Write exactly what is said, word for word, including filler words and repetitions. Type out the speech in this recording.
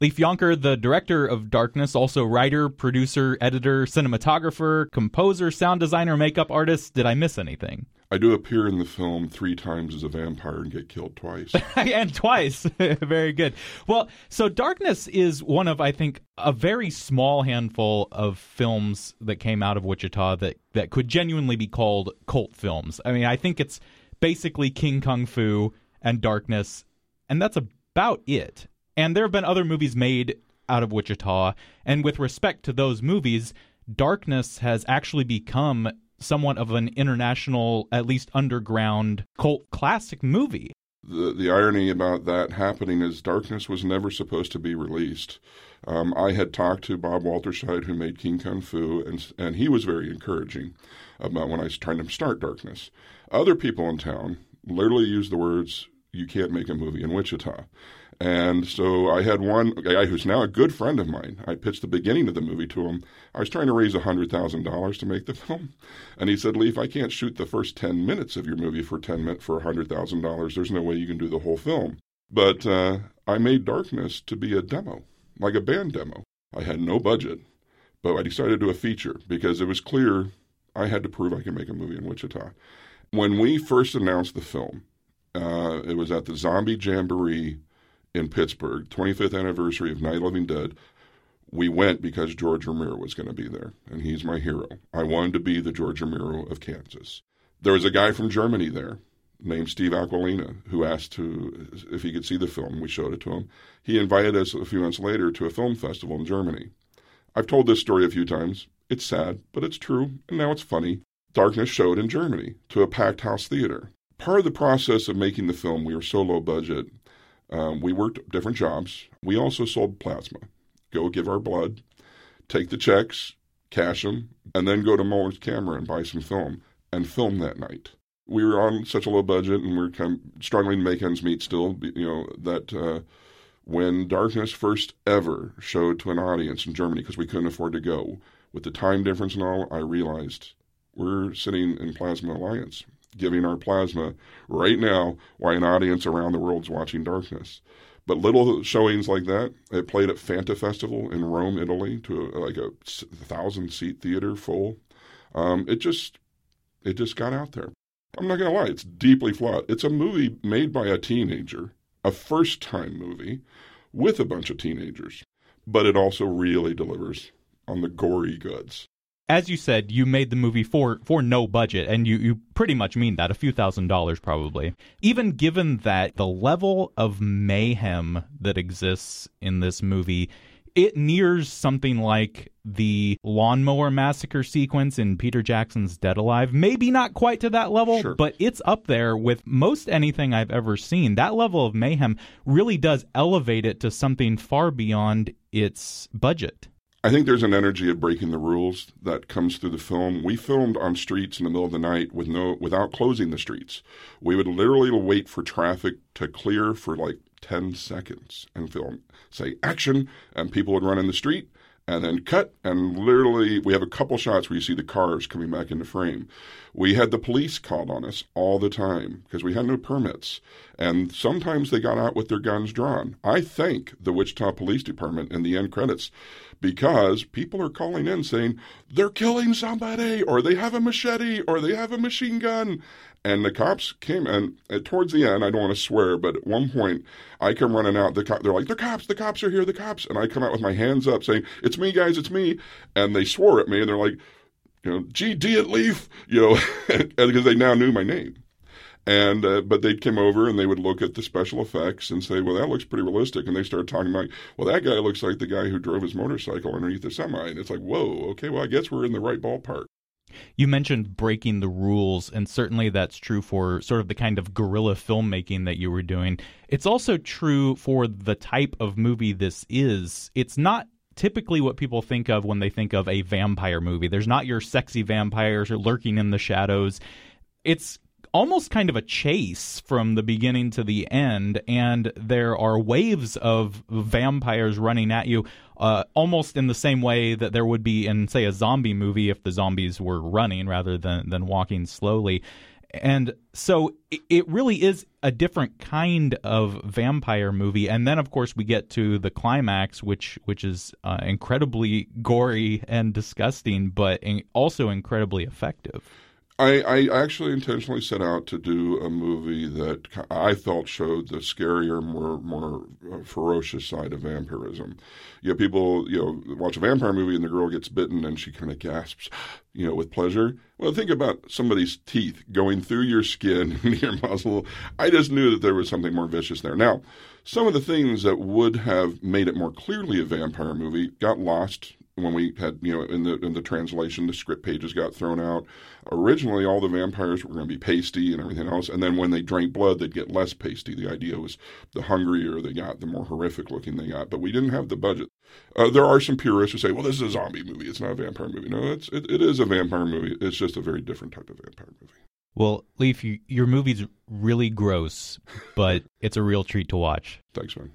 Leif Jonker, the director of Darkness, also writer, producer, editor, cinematographer, composer, sound designer, makeup artist. Did I miss anything? I do appear in the film three times as a vampire and get killed twice. And twice. Very good. Well, so Darkness is one of, I think, a very small handful of films that came out of Wichita that, that could genuinely be called cult films. I mean, I think it's basically King Kung Fu and Darkness, and that's about it. And there have been other movies made out of Wichita, and with respect to those movies, Darkness has actually become somewhat of an international, at least underground, cult classic movie. The, the irony about that happening is Darkness was never supposed to be released. Um, I had talked to Bob Walterscheid, who made King Kung Fu, and, and he was very encouraging about when I was trying to start Darkness. Other people in town literally used the words, "You can't make a movie in Wichita." And so I had one guy who's now a good friend of mine. I pitched the beginning of the movie to him. I was trying to raise one hundred thousand dollars to make the film. And he said, "Leif, I can't shoot the first ten minutes of your movie for ten minutes for one hundred thousand dollars. There's no way you can do the whole film." But uh, I made Darkness to be a demo, like a band demo. I had no budget, but I decided to do a feature because it was clear I had to prove I could make a movie in Wichita. When we first announced the film, uh, it was at the Zombie Jamboree in Pittsburgh, twenty-fifth anniversary of Night of the Living Dead. We went because George Romero was going to be there, and he's my hero. I wanted to be the George Romero of Kansas. There was a guy from Germany there named Steve Aquilina who asked to if he could see the film. We showed it to him. He invited us a few months later to a film festival in Germany. I've told this story a few times. It's sad, but it's true, and now it's funny. Darkness showed in Germany to a packed house theater. Part of the process of making the film, we were so low budget, Um, we worked different jobs. We also sold plasma. Go give our blood, take the checks, cash them, and then go to Muller's Camera and buy some film and film that night. We were on such a low budget and we were kind of struggling to make ends meet still, you know, that uh, when Darkness first ever showed to an audience in Germany, because we couldn't afford to go, with the time difference and all, I realized we're sitting in Plasma Alliance, giving our plasma right now while an audience around the world is watching Darkness. But little showings like that, it played at Fanta Festival in Rome, Italy, to a, like a thousand-seat theater full. Um, it just, it just got out there. I'm not going to lie, it's deeply flawed. It's a movie made by a teenager, a first-time movie, with a bunch of teenagers. But it also really delivers on the gory goods. As you said, you made the movie for, for no budget, and you, you pretty much mean that, a few thousand dollars probably. Even given that the level of mayhem that exists in this movie, it nears something like the lawnmower massacre sequence in Peter Jackson's Dead Alive. Maybe not quite to that level, sure, but it's up there with most anything I've ever seen. That level of mayhem really does elevate it to something far beyond its budget. I think there's an energy of breaking the rules that comes through the film. We filmed on streets in the middle of the night with no without closing the streets. We would literally wait for traffic to clear for like ten seconds and film, say action, and people would run in the street and then cut. And literally, we have a couple shots where you see the cars coming back into frame. We had the police called on us all the time because we had no permits. And sometimes they got out with their guns drawn. I thank the Wichita Police Department in the end credits because people are calling in saying, they're killing somebody, or they have a machete, or they have a machine gun. And the cops came, and uh, towards the end, I don't want to swear, but at one point, I come running out. The co- they're like, the cops, the cops are here, the cops. And I come out with my hands up saying, it's me, guys, it's me. And they swore at me, and they're like, you know, G D it, Leif, you know, because they now knew my name. And uh, but they came over and they would look at the special effects and say, well, that looks pretty realistic. And they started talking about, well, that guy looks like the guy who drove his motorcycle underneath the semi. And it's like, whoa, okay, well, I guess we're in the right ballpark. You mentioned breaking the rules, and certainly that's true for sort of the kind of guerrilla filmmaking that you were doing. It's also true for the type of movie this is. It's not typically what people think of when they think of a vampire movie. There's not your sexy vampires or lurking in the shadows. It's almost kind of a chase from the beginning to the end, and there are waves of vampires running at you, uh, almost in the same way that there would be in, say, a zombie movie if the zombies were running rather than, than walking slowly. And so it, it really is a different kind of vampire movie. And then, of course, we get to the climax, which which is uh, incredibly gory and disgusting, but in, also incredibly effective. I, I actually intentionally set out to do a movie that I felt showed the scarier, more more ferocious side of vampirism. You know, people, you know, watch a vampire movie and the girl gets bitten and she kind of gasps, you know, with pleasure. Well, think about somebody's teeth going through your skin into your muzzle. I just knew that there was something more vicious there. Now, some of the things that would have made it more clearly a vampire movie got lost when we had, you know, in the in the translation, the script pages got thrown out. Originally, all the vampires were going to be pasty and everything else, and then when they drank blood, they'd get less pasty. The idea was the hungrier they got, the more horrific looking they got, but we didn't have the budget. Uh, there are some purists who say, well, this is a zombie movie. It's not a vampire movie. No, it's, it, it is a vampire movie. It's just a very different type of vampire movie. Well, Leif, you, your movie's really gross, but it's a real treat to watch. Thanks, man.